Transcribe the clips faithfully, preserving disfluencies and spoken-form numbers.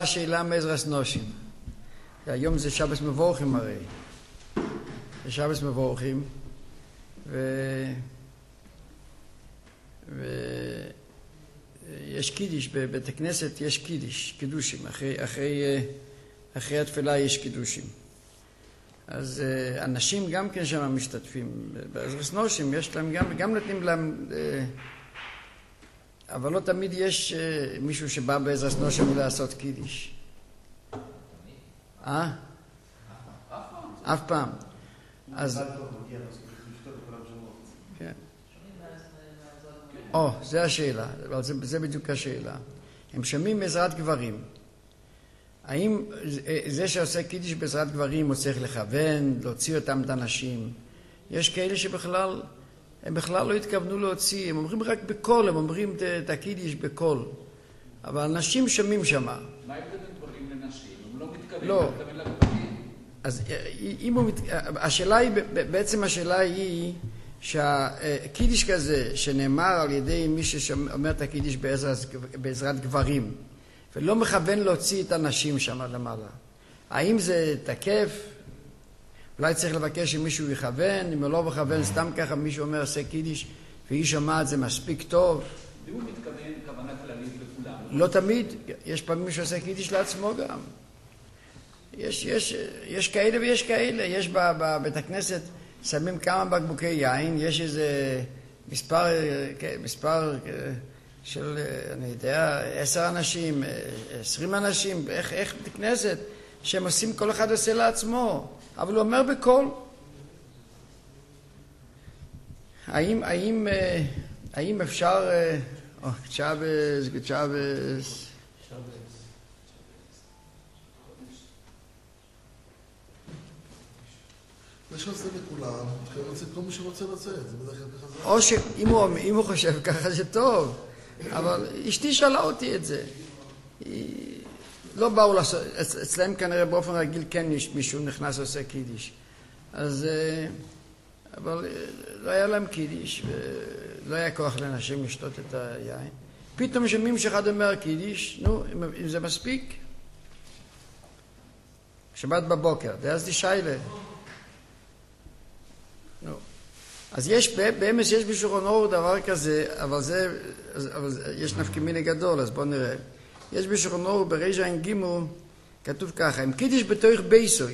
השאלה מעזרת נושים. היום זה שבס מבורכים הרי. זה שבס מבורכים. ו... ויש קידיש, בבית הכנסת יש קידיש, קידושים. אחרי, אחרי, אחרי התפילה יש קידושים. אז אנשים גם כן שם משתתפים. בעזרת נושים יש להם גם, גם נותנים להם... אבל לא תמיד יש מישהו שבא בעזרת נושים לעשות קידיש. אה? אף פעם. אז... כן. או, זה השאלה. זה, זה בדיוק השאלה. הם שומעים בעזרת גברים. האם זה שעושה קידיש בעזרת גברים הוא צריך לכוון, להוציא אותם את האנשים? יש כאלה שבכלל... הם בכלל לא התכוונו להוציא, הם אומרים רק בקול, הם אומרים את הקידיש בקול. אבל אנשים שומעים שם. מה ההבדל בין גברים לנשים? הם לא מתכוונים לא. להתכוון לגברים. אז אם הוא... השאלה היא, בעצם השאלה היא שהקידיש כזה שנאמר על ידי מי שאומר את הקידיש בעזרת גברים, ולא מכוון להוציא את הנשים שם למעלה. האם זה תקף? אולי צריך לבקש שמישהו יכוון, אם הוא לא מכוון, סתם ככה מישהו אומר עושה קידיש, והיא שומעת זה מספיק טוב. והוא מתכוון כוונה כללית לכולם. לא תמיד, יש פעמים מישהו עושה קידיש לעצמו גם. יש, יש, יש כאלה ויש כאלה, יש בבית הכנסת, שמים כמה בקבוקי יין, יש איזה מספר, מספר של, אני יודע, עשר אנשים, עשרים אנשים, איך, איך בית הכנסת, שהם עושים, כל אחד עושה לעצמו. אבל הוא אומר בקול. האם, האם, האם אפשר... או, צ'אבס, צ'אבס. יש לזה לכולם, כל מי שרוצה לצאת. או שאם הוא, אם הוא חושב ככה זה טוב, אבל אשתי שאלה אותי את זה. היא... לא באו לעשות, אצלהם כנראה באופן רגיל כן מישהו נכנס ועושה קידיש. אז, אבל לא היה להם קידיש, ולא היה כוח לאנשים לשתות את היין. פתאום שומעים שאחד אומר קידיש, נו, אם זה מספיק. שבת בבוקר, אז די שיילה. נו. אז יש, באמס יש בשולחן אור דבר כזה, אבל זה, אבל יש נפקא מינה גדול, אז בואו נראה. יש בשולחן אור בריש עין גימל כתוב ככה, אם קידיש בתוך בייסוי,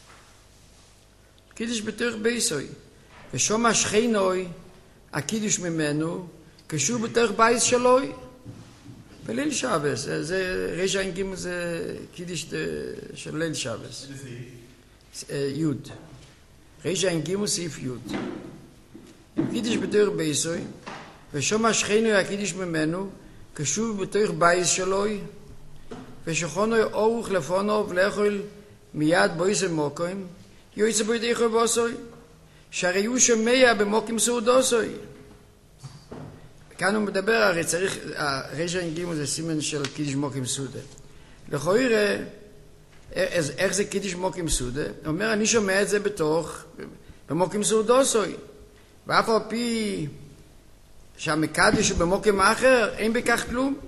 קידיש בתוך בייסוי, ושומע שכינוי הקידיש ממנו, כשהוא בתוך בייס שלוי, בליל שבס, זה ריש עין גימל זה קידיש של ליל שבס. יוד. ריש עין גימל סעיף יוד. אם קידיש בתוך בייסוי, ושומע שכינוי הקידיש ממנו, כשוב בתוך בייס שלוי, ושכונו אורוך לפונו ולאכול מיד בויסם מוקוים, יועצה בו ידי חוי בוסוי, שהרי הוא שומע במוקים סעודוסוי. כאן הוא מדבר, הרי צריך, הרשע אינגימו זה סימן של קידיש מוקים סעודה. לכו יראה, איך זה קידיש מוקים סעודה? הוא אומר, אני שומע את זה בתוך, במוקים סעודוסוי. ואף על פי שהמקדש הוא במוקם אחר, אין בכך כלום.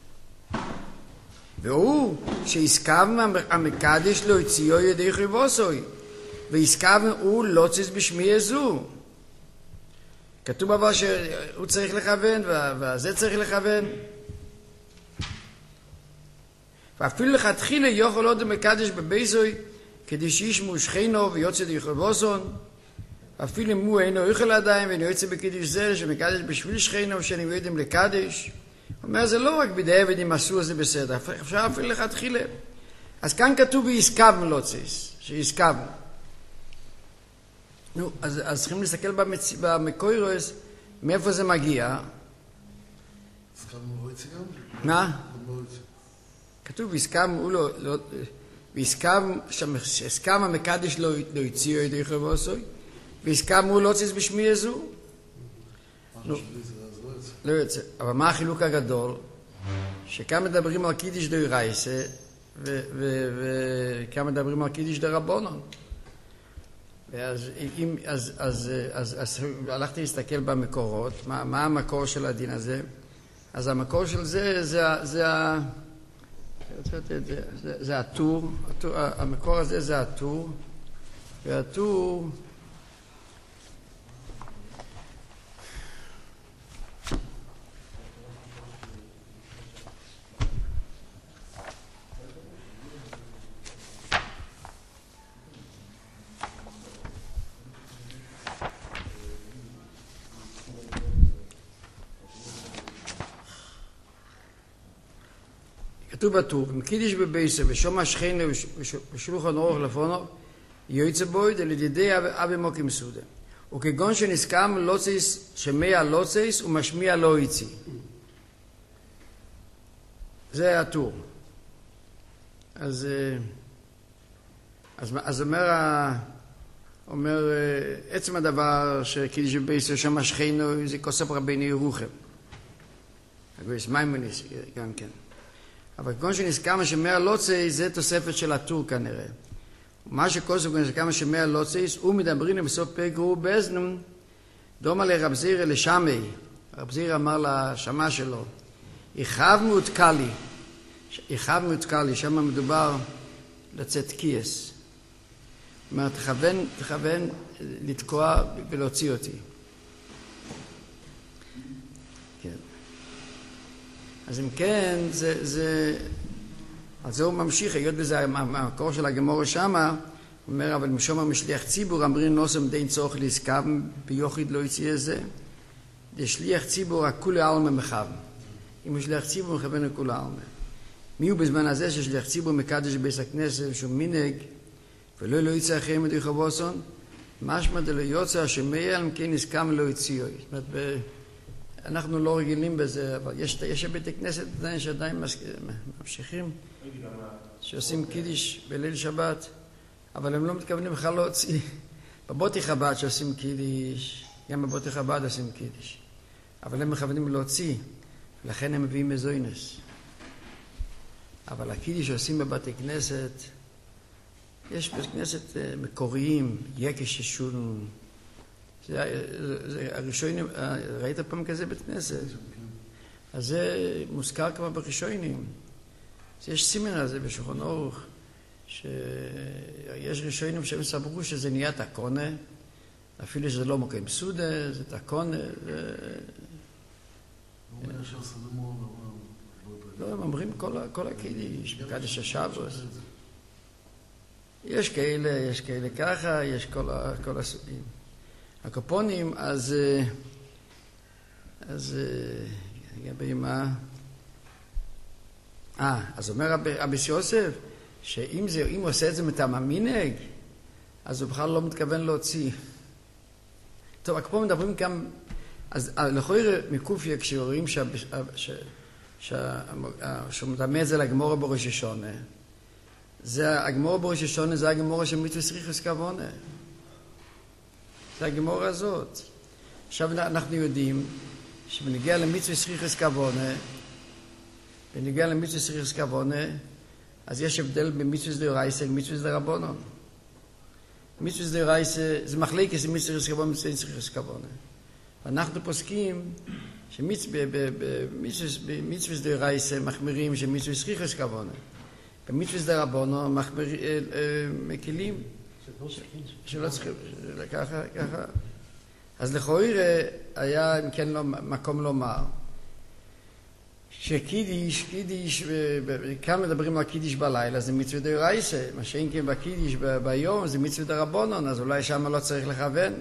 והוא שהסכבנו המקדש לא הציעו ידי חיבוסוי, והסכבנו הוא לא ציץ בשמי הזו. כתוב אבל שהוא צריך לכוון, וזה צריך לכוון. ואפילו לכתחילה יוכל עוד המקדש בבייסוי, כדי שישמו שכינו ויוצא די חיבוסון, אפילו אם הוא אינו יוכל עדיין ואינו יוצא בקידיש זה שמקדש בשביל שכינו שאני יודעים לקדש. הוא אומר זה לא רק בידי עבדים עשו זה בסדר, אפשר אפילו לכתחילה. אז כאן כתוב ויסכבנו לא ציס, שיסכבנו. נו, אז, אז צריכים להסתכל במצ... במקוירוס מאיפה זה מגיע. הסכבנו לא יצא גם? מה? כתוב ויסכבנו לא, לא, ויסכבנו, שהסכם המקדש לא, לא הציעו ידי חבוסוי. והסכמו לא ציץ בשמי יזו? לא יוצא. אבל מה החילוק הגדול? שכאן מדברים על קידיש די רייסה, וכאן מדברים על קידיש די רבונון. אז הלכתי להסתכל במקורות, מה המקור של הדין הזה? אז המקור של זה, זה זה, זה, זה הטור, הטור, המקור הזה זה הטור, והטור כתוב בטור, מקידיש בבייסה ושום השכינה ושלוחן אורך לפונו יועצה בויד על ידידי אבי מוקים סודה וכגון שנסכם לוצייס שמע לוצייס ומשמיע לא יצי. זה הטור. אז אז אז אומר אומר עצם הדבר שקידיש בבייסה ושום השכינה זה כוסף רבינו ירוחם. הגויס מיימוניס גם כן. אבל כגון שנסכם שמע לוצייס זה תוספת של הטור כנראה. מה שכוסף כגון שמע לוצייס הוא מדברים בסוף פרק הוא באזנם דומה לרב זירא לשמי. רב זירא אמר לשמה שלו יחב מעודקלי יחב מעודקלי שם מדובר לצאת קייס. זאת אומרת תכוון, תכוון לתקוע ולהוציא אותי. כן. אז אם כן, זה, זה, אז זהו ממשיך, היות בזה המקור של הגמור שמה, הוא אומר, אבל משום המשליח ציבור, אמרים נוסם דין צורך לעסקם, ביוחיד לא יציא את זה, דשליח ציבור, הכולי העלמה מחב. אם הוא שליח ציבור, מכוון לכולי העלמה. מי הוא בזמן הזה ששליח ציבור מקדש בבית הכנסת, שהוא מנהג, ולא לא יצא אחריהם את יחבוסון, משמע דלא יוצא השמע, אם כן עסקם לא יציאו. זאת אומרת, ב... אנחנו לא רגילים בזה, אבל יש, יש בתי כנסת עדיין שעדיין ממשיכים, שעושים קידיש בליל שבת, אבל הם לא מתכוונים בכלל להוציא. בבותי חב"ד שעושים קידיש, גם בבותי חב"ד עושים קידיש, אבל הם מכוונים להוציא, לכן הם מביאים מזוינס. אבל הקידיש שעושים בבתי כנסת, יש בתי כנסת מקוריים, יקש ישון, זה, זה, הראשונים, ראית פעם כזה בית כנסת? אז זה מוזכר כבר בראשונים. יש סימן על זה בשולחן אורך, שיש ראשונים שהם סברו שזה נהיה תקונה, אפילו שזה לא מוקם סודה, זה תקונה. זה... לא, הם אומרים כל, כל הקידיש, בקדש השבוס. יש כאלה, יש כאלה ככה, יש כל, כל הסוגים. הקופונים, אז, אז, לגבי מה? אה, אז אומר רבי יוסף, שאם זה, אם הוא עושה את זה מטעם המנהג, אז הוא בכלל לא מתכוון להוציא. טוב, הקופונים מדברים גם, אז לכאורה מקופיה, כשרואים שהוא מדמה את זה לגמורה בראש השונה, זה הגמורה בראש השונה, זה הגמורה של מצווה סריחס כוונה. זה הגמורה הזאת. עכשיו אנחנו יודעים שבנגיע למצווה סריחס כוונה, בנגיע למצווה סריחס כוונה, אז יש הבדל במצווה דאורייסה ומצווה דרבנן. מצווה דאורייסה זה מחלקת מצווה סריחס כוונה ומצווה סריחס כוונה. ואנחנו פוסקים שבמצווה דאורייסה מחמירים שמצווה סריחס כוונה. במצווה דרבנן מקלים שלא צריכים, ככה, ככה. אז לכאורה היה, אם כן, לא, מקום לומר, שקידיש, קידיש, כאן מדברים על קידיש בלילה, זה מצווה דאורייסה, מה שאין כן בקידיש ביום, זה מצווה דרבנן, אז אולי שם לא צריך לכוון.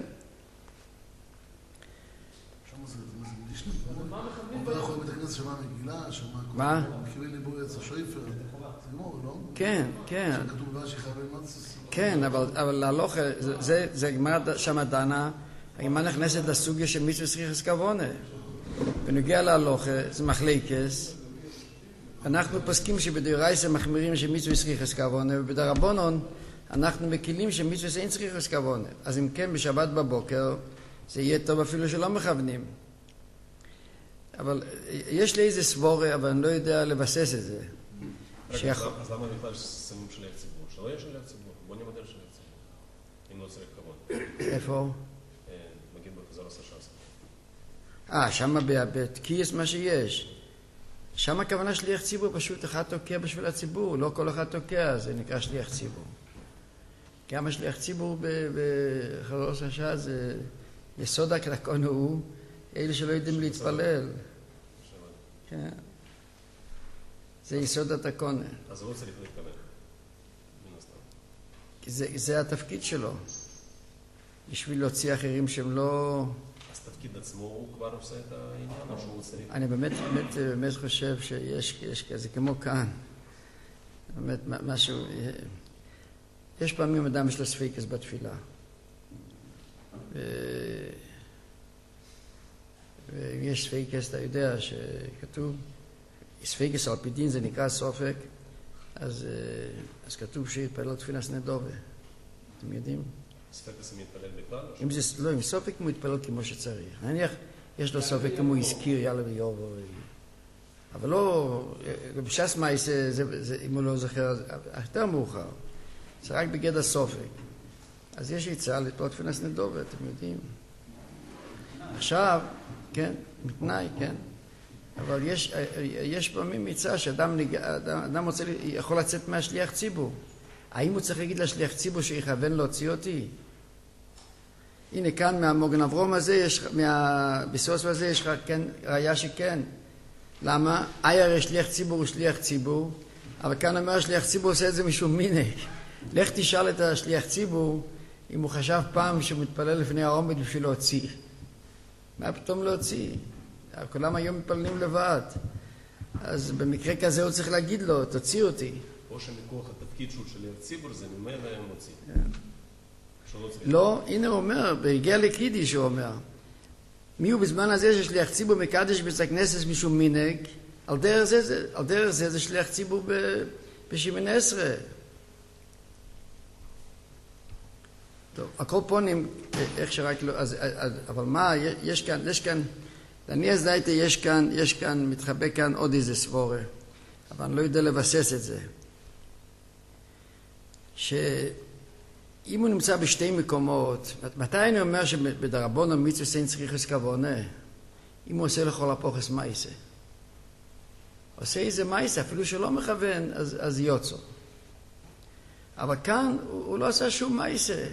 אתה יכול בית הכנסת שמה מגילה, שמה... מה? מכירים ליבו יצא שויפר, זה גמור, לא? כן, כן. שכתוב בה שחייבים מצוס. כן, אבל, אבל להלוך, זה, זה גמר שם דנה, הגמר נכנסת לסוגיה של מצווה סריחס כוונה. בנוגע להלוך, זה מחלקס, אנחנו פוסקים שבדאורייסה מחמירים שמצווה סריחס כוונה, ובדרבנן אנחנו מקילים שמצווה אין סריחס כוונה. אז אם כן, בשבת בבוקר, זה יהיה טוב אפילו שלא מכוונים. אבל יש לי איזה סבורה, אבל אני לא יודע לבסס את זה. אז למה בכלל שמים שליח ציבור? שלא יהיה שליח ציבור. בוא נמדל שליח ציבור. אם לא צריך כבוד. איפה? מגיד בחזר עשה שעשה. אה, שם בתקיס מה שיש. שם הכוונה שליח ציבור, פשוט אחד תוקע בשביל הציבור, לא כל אחד תוקע, זה נקרא שליח ציבור. גם השליח ציבור בחזור השעה זה יסוד הקרקון הוא, אלה שלא יודעים להתפלל. כן. זה יסוד התקונה. אז הוא לא צריך להתכוון. זה, זה התפקיד שלו. בשביל להוציא אחרים שהם לא... אז תפקיד עצמו הוא כבר עושה את העניין, או שהוא צריך... אני באמת, באמת, באמת חושב שיש יש כזה כמו כאן. באמת משהו... יש פעמים אדם יש לו ספיקס בתפילה. ו... ואם יש ספיקס, אתה יודע שכתוב, ספיקס על פי דין זה נקרא סופק, אז, אז כתוב שיתפלל תפילת נדובה. אתם יודעים? ספיקס מתפלל בכלל? אם זה, לא, אם סופק הוא מתפלל כמו שצריך. נניח, יש לו סופק כמו הזכיר יאללה ויובו. אבל לא, בש"ס מייס, אם הוא לא זוכר, יותר מאוחר. זה רק בגד הסופק. אז יש יצאה לתפלל תפילת נדובה, אתם יודעים. עכשיו, כן, מתנאי, כן. אבל יש, יש פעמים יצאה שאדם אדם, אדם רוצה, יכול לצאת מהשליח ציבור. האם הוא צריך להגיד לשליח ציבור שיכוון להוציא אותי? הנה כאן מהמוגן אברום הזה, יש, מהביסוס הזה יש כן, ראיה שכן. למה? אי הרי שליח ציבור הוא שליח ציבור, אבל כאן אומר שליח ציבור עושה את זה משום מינק. לך תשאל את השליח ציבור אם הוא חשב פעם שהוא מתפלל לפני העומד בשביל להוציא. מה פתאום להוציא? כולם היום מתפללים לבד. אז במקרה כזה הוא צריך להגיד לו, תוציא אותי. או שמכוח התפקיד שהוא שליח ציבור זה ממילא מוציא. לא, הנה הוא אומר, בהגיע לקידיש הוא אומר, מי הוא בזמן הזה ששליח ציבור מקדש בית הכנסת משום מנהג, על דרך זה זה, על דרך זה, זה שליח ציבור בשמונה עשרה. טוב, הכל פונים, איך שרק לא, אז, אז, אבל מה, יש כאן, יש כאן, אני אז דייתי, יש כאן, יש כאן, מתחבא כאן עוד איזה סבורה, אבל אני לא יודע לבסס את זה. שאם הוא נמצא בשתי מקומות, מתי אני אומר שבדרבון המצווה אין צריכוס כוונה? אם הוא עושה לכל הפוכס מייסה. עושה איזה מייסה, אפילו שלא מכוון, אז, אז יוצא. אבל כאן הוא, הוא לא עשה שום מייסה.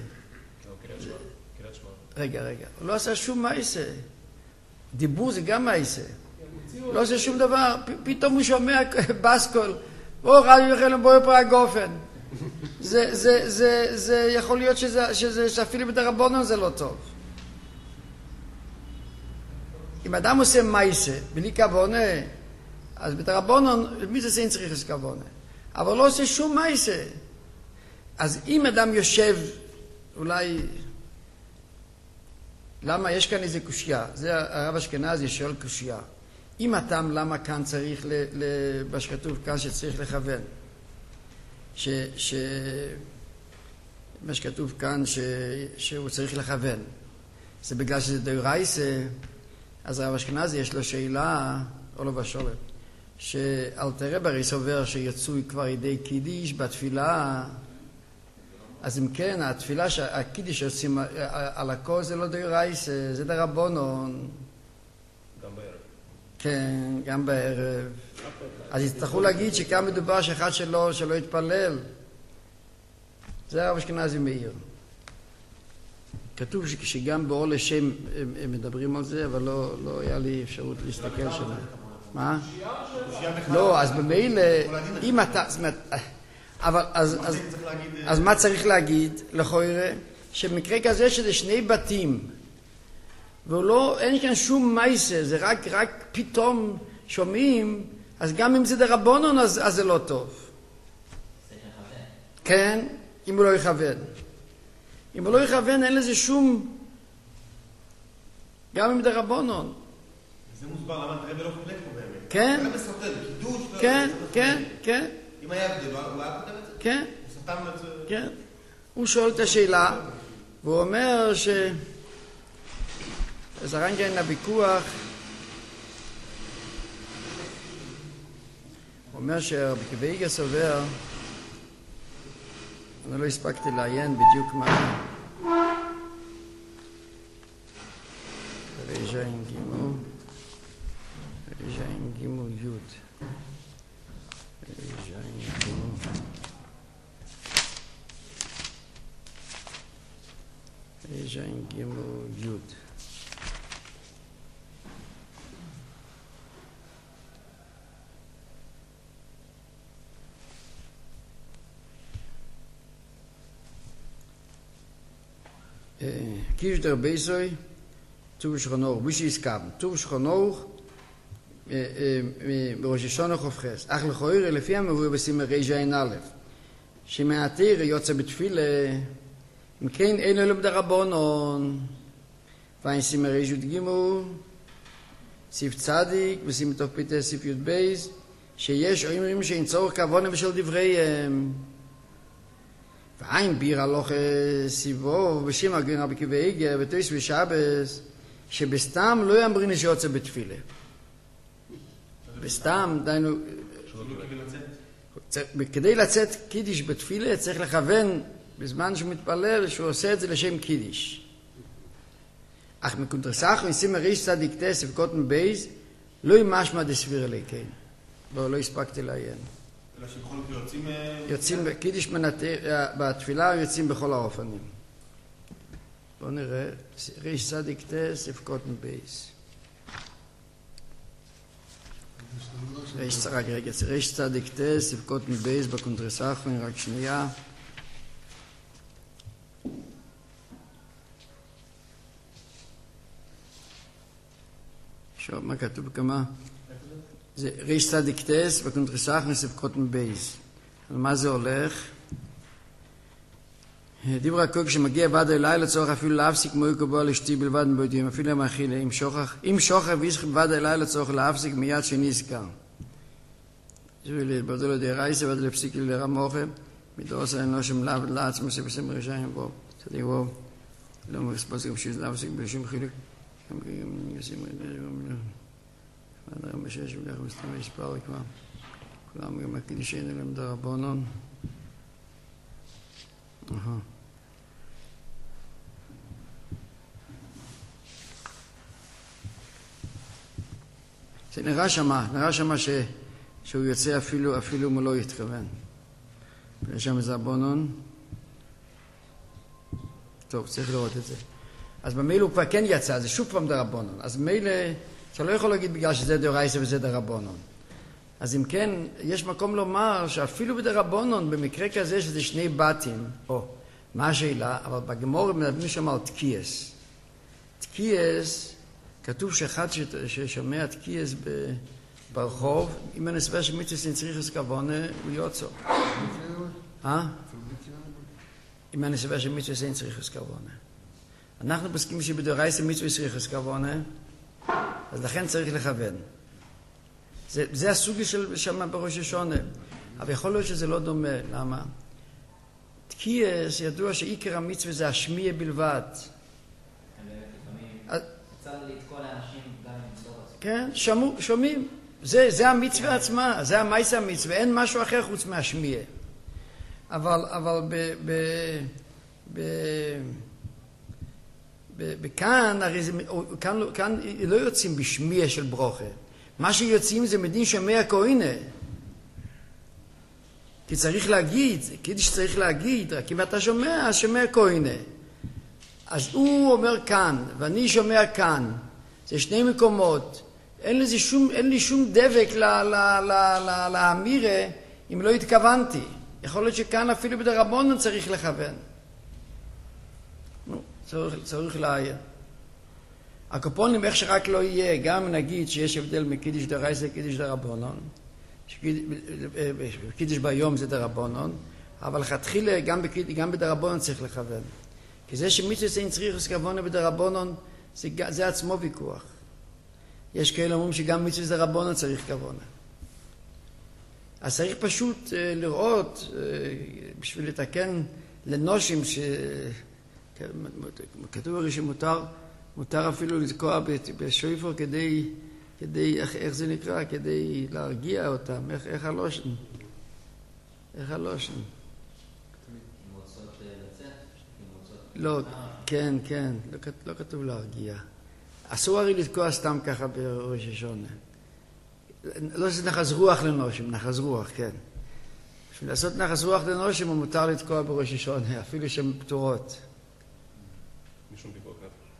רגע, רגע, הוא לא עשה שום מייסה. דיבור זה גם מייסה. לא עושה שום דבר, פ- פתאום הוא שומע בסקול, בוא רבי יוחנן בואי פה הגופן. זה, זה, זה, זה יכול להיות שזה, שזה, שאפילו בדרבנן זה לא טוב. אם אדם עושה מייסה, בלי כוונה, אז בדרבנן, מי זה אין צריך כוונה? אבל לא עושה שום מייסה. אז אם אדם יושב, אולי, למה יש כאן איזה קושיה? זה הרב אשכנזי שואל קושיה. אם הטעם למה כאן צריך, ל, ל, מה שכתוב כאן שצריך לכוון? ש, ש, מה שכתוב כאן ש, שהוא צריך לכוון. זה בגלל שזה דאורייסה, אז הרב אשכנזי יש לו שאלה, או לא בשולת, שאלתר רבי הרי סובר שיצאו כבר ידי קידיש בתפילה, אז אם כן, התפילה, הקידיש שיוצאים על הכל זה לא דאורייסה, זה דרבנן. גם בערב. כן, גם בערב. אז יצטרכו להגיד שכאן מדובר שאחד שלא, שלא יתפלל. זה הרב אשכנזי מאיר. כתוב שגם באור לשם הם מדברים על זה, אבל לא, לא היה לי אפשרות להסתכל שם. מה? לא, אז במילא, אם אתה... אבל אז, אז, אז מה צריך להגיד? לכאורה, שמקרה כזה שזה שני בתים, ולא, אין כאן שום מייסה, זה רק, רק פתאום שומעים, אז גם אם זה דרבנן, אז, אז זה לא טוב. כן, אם הוא לא יכוון. אם הוא לא יכוון, אין לזה שום, גם אם דרבנן. זה מוסבר למה הרב לא חולק פה באמת. כן? הרב סותר, קידוש... כן, כן, כן. אם היה הבדל, הוא היה כותב את זה? כן. הוא סתם את זה... כן. הוא שואל את השאלה, והוא אומר ש... אז הרנגן הוויכוח, הוא אומר שרבי קוויגה סובר, אני לא הספקתי לעיין בדיוק מה... רז'ין גימו, רז'ין גימו יוד. רישיין גימו יוד. קיש דר בייזוי, טוב שכנור, בישי הסכם, טוב שכנור, בראש השונה חופכס. אך לכויר, לפי המבוא בסימן רישיין א', שמעתיר יוצא בתפילה, אם כן אין אלו בדרבנון, ואין סימן רישיין גימו, סיף צדיק, וסימן תוך פיתה סיף יוד בייז, שיש אומרים שאין צורך כוונה בשל דבריהם. ואין ביר הלוך סיבוב בשם הגרין רבי עקיבא איגר ותויס ושבס שבסתם לא יאמרין שיוצא בתפילה. בסתם, דיינו, כדי לצאת קידיש בתפילה צריך לכוון בזמן שהוא מתפלל שהוא עושה את זה לשם קידיש. אך מקונטרסחו עם סימן ריש צדיק טס וקוטן בייז לא ימשמע דסביר לי, כן. לא, לא הספקתי לעיין. אלא שבכל מקרה יוצאים... יוצאים, קידיש בתפילה יוצאים בכל האופנים. בואו נראה, ריש צדיק טס וקוטן בייז. רק רגע, ריש צדיק טס וקוטן בייז בקונטרסחו, רק שנייה. שוב, מה כתוב כמה? זה ריש צדיק טס וקונטרסח נסף קוטן בייז. על מה זה הולך? דיבר הקוק שמגיע ועד אליי לצורך אפילו להפסיק מוי קבוע לשתי בלבד מבודים, אפילו למאכילה, אם שוכח, אם שוכח וישכב ועד אליי לצורך להפסיק מיד שנזכר. זה בלבדו לו די רייסה ועד לפסיק לרמוכם, מדרוס עלינו שם לעבד לעצמו שבסם רשעים בו. צדיק בו, לא מספוס גם שזה להפסיק בשום חילוק. גם ישים רשעים. עד היום בשש ולך מסתמה יספר כבר. כולם גם הקידישין אליהם דרבנון. אהה. זה נראה שמה, נראה שמה ש... שהוא יוצא אפילו, אפילו אם הוא לא יתכוון. ויש שם איזה דרבנון. טוב, צריך לראות את זה. אז במילא הוא כבר כן יצא, זה שוב פעם דרבנון. אז מילא... אתה לא יכול להגיד בגלל שזה דאורייתא וזה דרבנון. אז אם כן, יש מקום לומר שאפילו בדרבנון, במקרה כזה שזה שני בתים, או, מה השאלה? אבל בגמור מדברים שם על תקייס. תקייס, כתוב שאחד ששומע תקייס ברחוב, אם אני סבר שמצווה צריך כוונה, הוא יוצא. אה? אם אני סבר שמצווה צריך כוונה. אנחנו פוסקים שבדאורייתא מצווה צריך כוונה, אז לכן צריך לכוון. זה, זה הסוג של שמה בראש השונה. אבל יכול להיות שזה לא דומה. למה? תקייס ידוע שעיקר המצווה זה השמיע בלבד. צריך לתקוע לאנשים גם עם צורך. כן, שמו, שומעים. זה, זה המצווה עצמה, זה המייס המצווה. אין משהו אחר חוץ מהשמיע. אבל, אבל ב... ב, ב וכאן, הרי זה, כאן, כאן לא יוצאים בשמיע של ברוכה. מה שיוצאים זה מדין שומע כהנה. כי צריך להגיד, קידיש צריך להגיד, רק אם אתה שומע, אז שומע כהנה. אז הוא אומר כאן, ואני שומע כאן. זה שני מקומות. אין לזה שום, אין לי שום דבק לאמירה אם לא התכוונתי. יכול להיות שכאן אפילו בדרבנון צריך לכוון. צריך, צריך להעיר. הקופונים, איך שרק לא יהיה, גם נגיד שיש הבדל מקידיש דרייסה לקידיש דרבנון, קידיש ביום זה דרבנון, אבל לכתחילה גם, גם בדרבנון צריך לכוון. כי זה שמצווה אין צריך כוונה בדרבנון, זה, זה עצמו ויכוח. יש כאלה אומרים שגם מצווה דרבנון צריך כוונה. אז צריך פשוט uh, לראות, uh, בשביל לתקן לנושים ש... כתוב הרי שמותר מותר אפילו לתקוע בשויפר כדי, כדי איך, איך זה נקרא? כדי להרגיע אותם. איך, איך הלושן? איך הלושן? אם רוצות לצאת? לא, כן, כן. לא, לא כתוב להרגיע. אסור הרי לתקוע סתם ככה בראש השונה. לא זה נחז רוח לנושם, נחז רוח, כן. בשביל לעשות נחז רוח לנושם הוא מותר לתקוע בראש השונה, אפילו שהן פטורות. משום פיקוח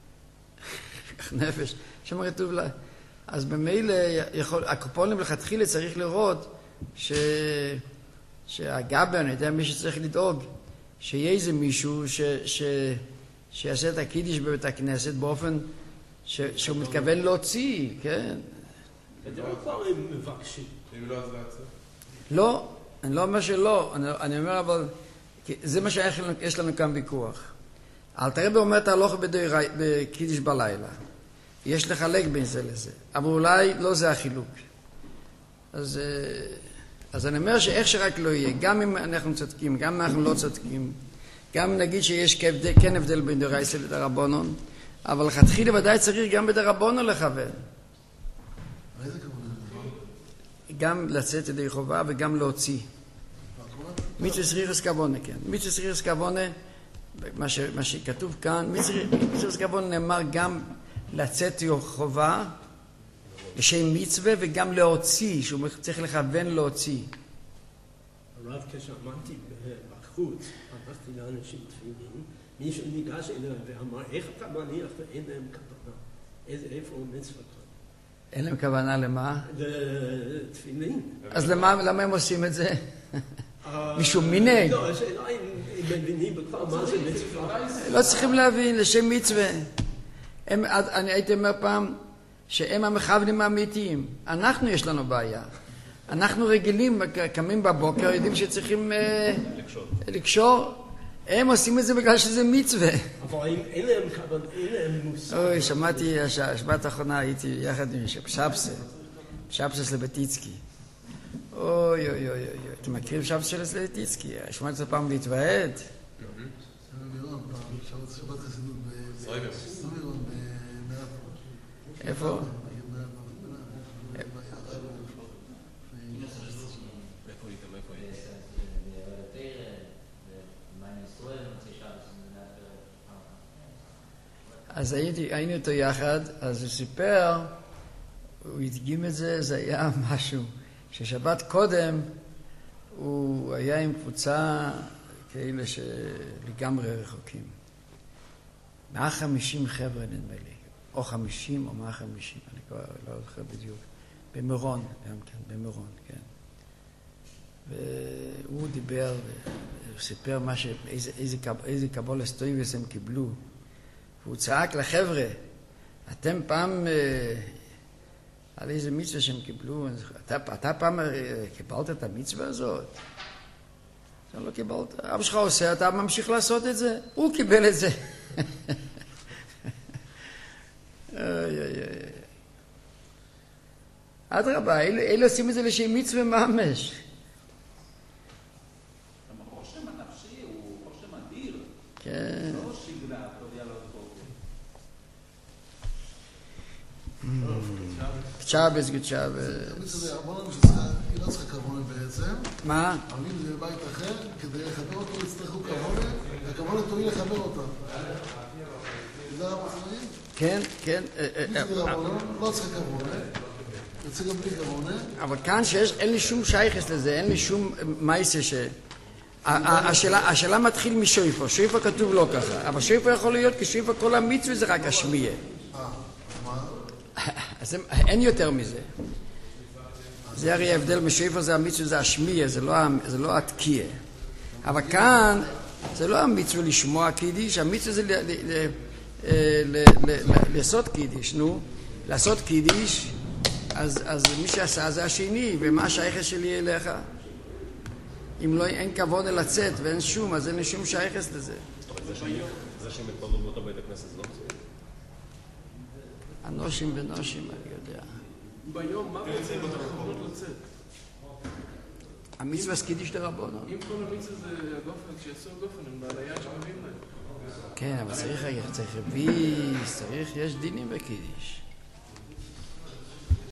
נפש. נפש. שם כתוב לה, אז במילא יכול, הקופונים לכתחילה צריך לראות ש... שהגבר, אני יודע מי שצריך לדאוג, שיהיה איזה מישהו ש... ש... שיעשה את הקידיש בבית הכנסת באופן ש... שהוא מתכוון להוציא, כן? אתם לא כבר מבקשים. אם לא, אז לעצר. לא, אני לא אומר שלא, אני, אני אומר אבל, זה מה שיש לנו כאן ויכוח. אל תראה אומר את ההלוך בקידיש בלילה. יש לחלק בין זה לזה, אבל אולי לא זה החילוק. אז, אז אני אומר שאיך שרק לא יהיה, גם אם אנחנו צודקים, גם אם אנחנו לא צודקים, גם אם נגיד שיש כבד, כן הבדל בין דרייסה לדרבנון, אבל לכתחילה ודאי צריך גם בדרבנון לכוון. איזה כבוד? גם לצאת ידי חובה וגם להוציא. מצווה סריחס כוונה, כן. מצווה סריחס כוונה, מה, ש, מה שכתוב כאן, מצווה סריחס כוונה נאמר גם לצאת ידי חובה, לשם מצווה וגם להוציא, שהוא צריך לכוון להוציא. הרב, כשאמרתי בחוץ, אמרתי לאנשים תפילים, מישהו ניגש אליהם ואמר, איך אתה מניח ואין להם כוונה? איפה מצווה כאן? אין להם כוונה למה? לתפילין. אז למה, למה הם עושים את זה? משום מנהג. לא, השאלה אם מבינים בכלל מה זה מצווה. לא צריכים להבין, לשם מצווה. הם, אני הייתי אומר פעם, שהם המכוונים האמיתיים. אנחנו יש לנו בעיה. אנחנו רגילים, קמים בבוקר, יודעים שצריכים אה, לקשור. הם עושים את זה בגלל שזה מצווה. אבל אין להם כוונה, אין להם מושג. אוי, שמעתי, השבת האחרונה הייתי יחד עם שבסה, שבסה לבטיצקי. אוי, אוי, אוי, אוי, אתם מכירים שבסה של לבטיצקי? שמעתי את זה פעם להתוועד. מירון, פעם, שבת חסידות במירון, במעט. איפה? אז הייתי, היינו איתו יחד, אז הוא סיפר, הוא הדגים את זה, זה היה משהו, ששבת קודם הוא היה עם קבוצה כאלה שלגמרי רחוקים. מאה חמישים חבר'ה נדמה לי, או חמישים או מאה חמישים, אני כבר לא זוכר בדיוק. במירון, גם כן, במירון, כן. והוא דיבר, הוא סיפר מה ש... איזה, איזה, איזה קבולת טויבס הם קיבלו. והוא צעק לחבר'ה, אתם פעם, אה, על איזה מצווה שהם קיבלו, אתה, אתה פעם אה, קיבלת את המצווה הזאת? אתה לא קיבלת, אבא שלך עושה, אתה ממשיך לעשות את זה? הוא קיבל את זה. אוי, אוי, אוי. אדרבה, אלה, אלה עושים את זה לשם מצווה ממש. הרושם הנפשי הוא רושם אדיר. כן. לא שגרה, תודיע לו פה. צ'אבס, גוד צ'אבס. אמרנו שהיא לא צריכה כוונה בעצם. מה? אבל אם זה בבית אחר, כדי לחבר אותו יצטרכו כוונה, והכוונה תוריד לחבר אותה. זה המסורים? כן, כן. לא צריכה כוונה. יוצא גם בלי כוונה. אבל כאן שיש, אין לי שום שייכס לזה, אין לי שום מייסה ש... השאלה, השאלה מתחיל משויפו, שויפו כתוב לא ככה, אבל שויפו יכול להיות כי שויפו כל המצווה זה רק השמיע. אז אין יותר מזה. זה הרי ההבדל משויפו זה המצווה זה השמיע, זה לא, זה לא התקיע. אבל כאן זה לא המצווה לשמוע קידיש, המצווה זה ל, ל, ל, ל, ל, ל, לעשות קידיש, נו, לעשות קידיש, אז, אז מי שעשה זה השני, ומה השייכס שלי אליך? אם לא, אין כבוד לצאת ואין שום, אז אין לי שום שייכס לזה. זה שהם התפרדו באותו בית הכנסת, זה לא מצוין. אנושים ונושים, אני יודע. ביום, מה בעצם אתה יכולות לצאת? המצווה סקידיש דרבנן. אם כל המצווה זה הגופן, שיעשו הגופן, הם בעלי יד שמביאים להם. כן, אבל צריך, צריך רביס, צריך, יש דינים בקידיש.